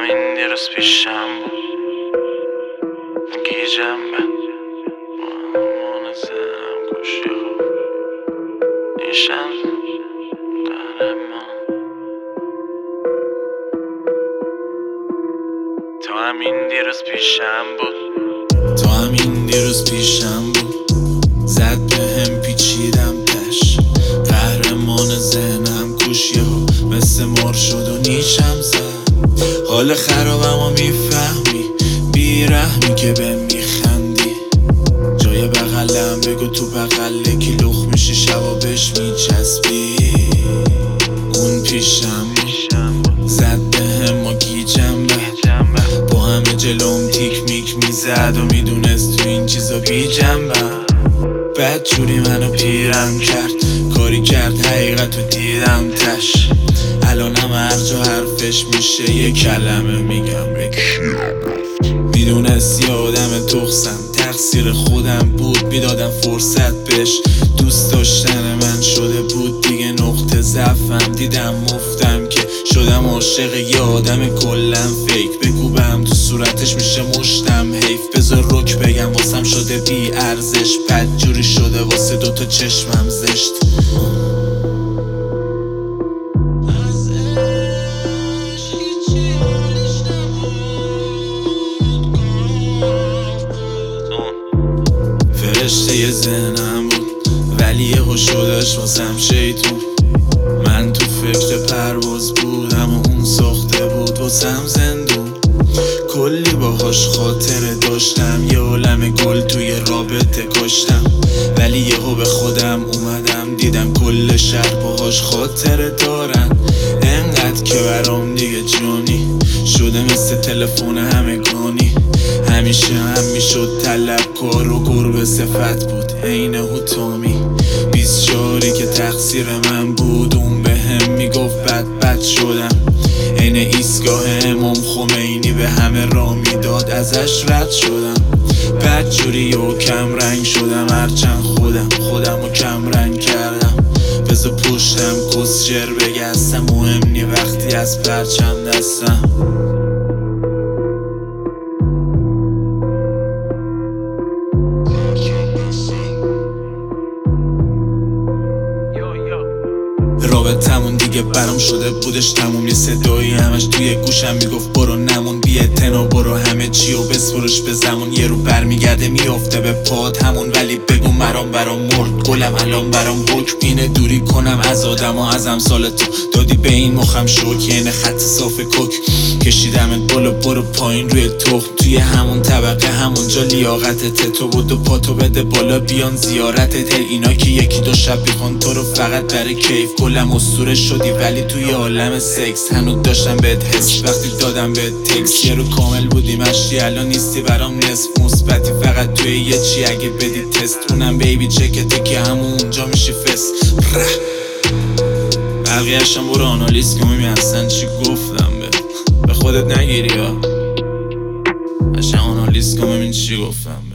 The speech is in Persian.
همین دیروز پیشم بود گیجم به مون زنم کشی خوب نیشم در ما تو همین دیروز پیشم بود تو همین دیروز پیشم بود زد به هم پیچیدم تش قهرمان ذهنم کوش یهو مثل مار شد و نیشم زد حال خرابم و میفهمی بیرحمی که به میخندی جای بغلم بگو تو بغل کی لخ میشی شبا بهش میچسبی اون پیشم زد به هم و گیجم با همه جلوم تیک میک میزد و میدونست تو این چیزا بی جنبم بد جوری منو پیرم کرد کاری کرد حقیقتو دیدم تش الانم هر جا حرفش میشه یه کلمه میگم به میدونست یه آدم تخصم تقصیر خودم بود میدادم فرصت بهش دوست داشتن من شده بود دیگه نقطه ضعفم دیدم مفتم که شدم عاشق یه آدم کلن فیک بکوبم تو صورتش میشه مشتم حیف بذار رک بگم واسم شده بی ارزش بد جوری شده واسه دوتا چشمم زشت فرشته یه ذهنم بود ولی یهو شدش واسم شیطون من تو فکر پرواز بودم و اون ساخته بود واسم زندون کلی باهاش خاطره داشتم یه عالم گل توی رابطه کشتم ولی یهو به خودم اومدم دیدم کل شهر باهاش خاطره دارن انقدر که برام دیگه جانی شده مثل تلفن همگانی همیشه هم میشد طلبکار و گربه صفت بود عین هوتامی 24 که تقصیر من بود اون به هم میگفت بد شدم عین ایستگاه امام خمینی به همه را میداد ازش رد شدم بد جوری و کم رنگ شدم هرچند خودم رو کم رنگ کردم بذار پشتم کسچر بگستم مهم نی وقتی از پرچم دستم رابطمون دیگه برام شده بودش تموم یه صدایی همش توی گوشم میگفت برو نمون بی اعتنا برو همه چی و بسپرش به زمان یه رو برمیگرده میافته به پات همون ولی بگو مرام برام مرد گلم الان برام حکم اینه دوری کنم از آدم ها از امثال تو دادی به این مخم شوک یعنی خط صاف کوک کشیدمت بالا برو پایین روی تخم توی همون طبقه همونجا لیاقتت تو بود و پاتو بده بالا بیان زیارتت اینا که یکی دو شب بیخوان تو رو فقط برای کیف کلم اسطوره شدی ولی توی عالم سکس هنوز داشتم بهت حس وقتی دادم بهت تکس یه رو کامل بودی مشتی الان نیستی برام نصف مثبتی فقط توی یه چی اگه بدی تست اونم بیبی چکته که همونجا میشی فست بقیه‌شم برو آنالیز که میبینی اصلا چی گفتم به خودت نگیری ها قشنگ آنالیز که میبینی چی گفتم